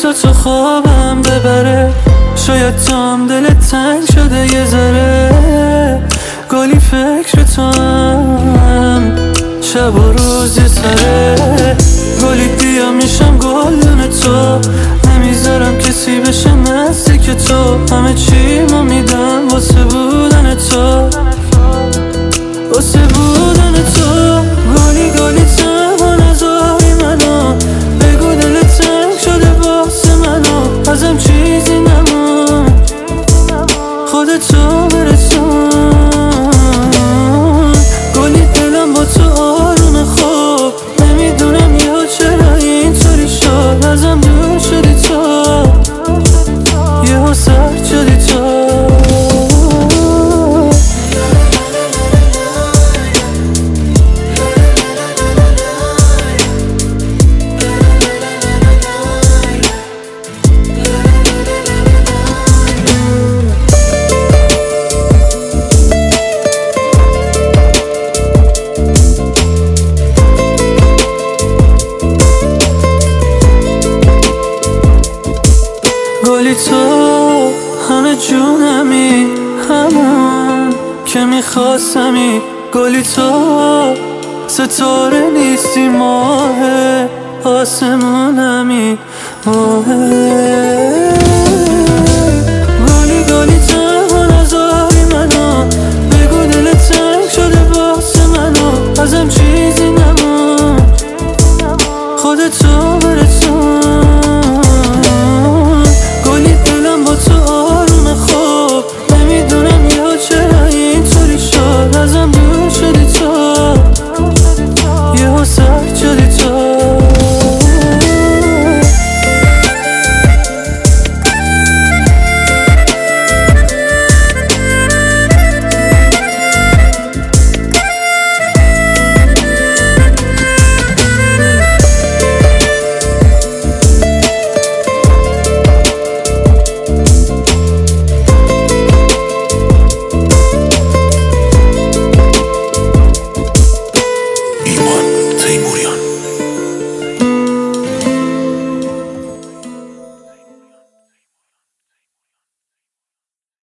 تو خوابم ببره، شاید تو هم دلت تنگ شده یه ذره. گلی فکر تو هم شب و روز یه سره. گلی بیا میشم گلدون تو، نمیذارم کسی بشه نزدیک تو. همه چی ما میدم واسه بودن تو، واسه بودن تو. گلی گلی تنها نذاری منو، بگو دلت تنگ شده واسه منو. ازم چیزی نمون، خودتو برسون. گلی دلم با تو آرومه خوب، نمیدونم یا چرا اینطوری شد. ازم دور شدی تو، یهو سرد شدی تو. گلی تو همه جونمی، همون که میخواستمی. گلی تو ستاره نیستی، ماه آسمونمی، ماه.